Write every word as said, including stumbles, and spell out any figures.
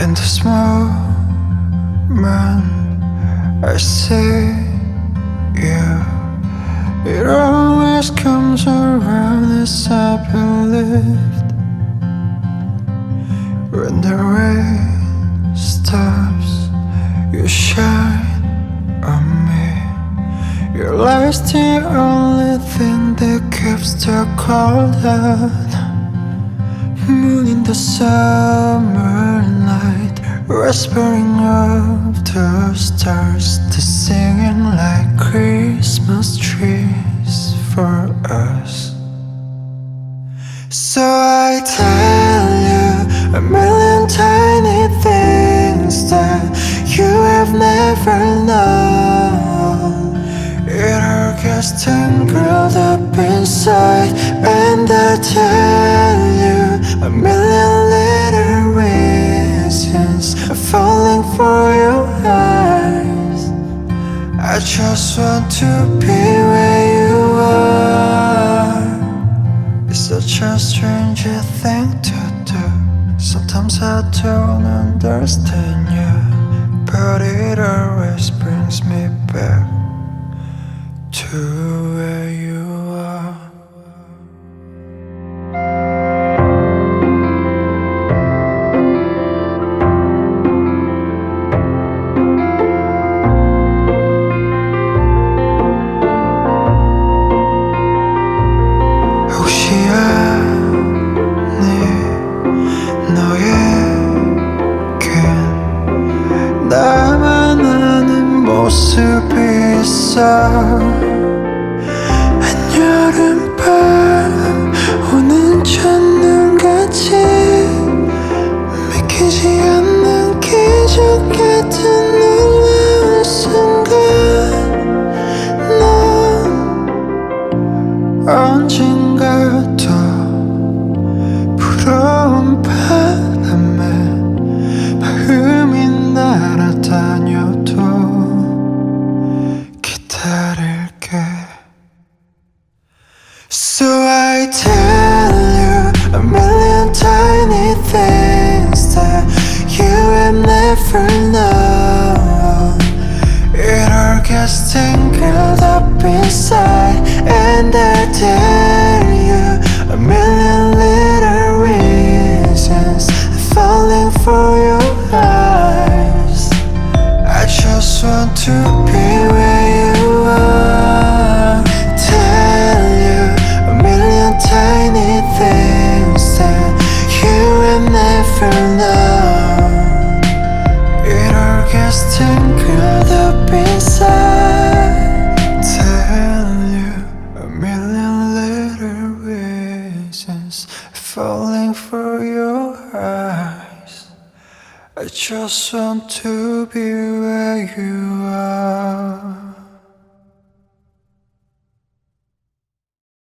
In this moment I see you. It always comes around as I believed. When the rain stops, you shine on me. Your light's the only thing that keeps the cold out. Moon in the summer night, whispering of the stars, they're singing like Christmas trees for us. So I tell you a million tiny things that you have never known. It all gets tangled up inside, and I tell you a million little reasons I'm falling for your eyes. I just want to be where you are. It's such a strange thing to do. Sometimes I don't understand you, but it always brings me back to where you are. 나만 아는 모습이 있어. 한여름밤 오는 첫눈같이 믿기지 않는 기적 같은 놀라운 순간, 넌 언젠가 더 부러운 바람에 마음이 날아다녀도 기다릴게. So I tell you a million tiny things that you have never known. It all gets tangled up inside, and I tell you a million little reasons I'm falling for your eyes. I just want to be where you are. Tell you a million tiny things that you have never known. It all gets tangled up inside. Tell you a million little reasons falling for your eyes. I just want to be where you are.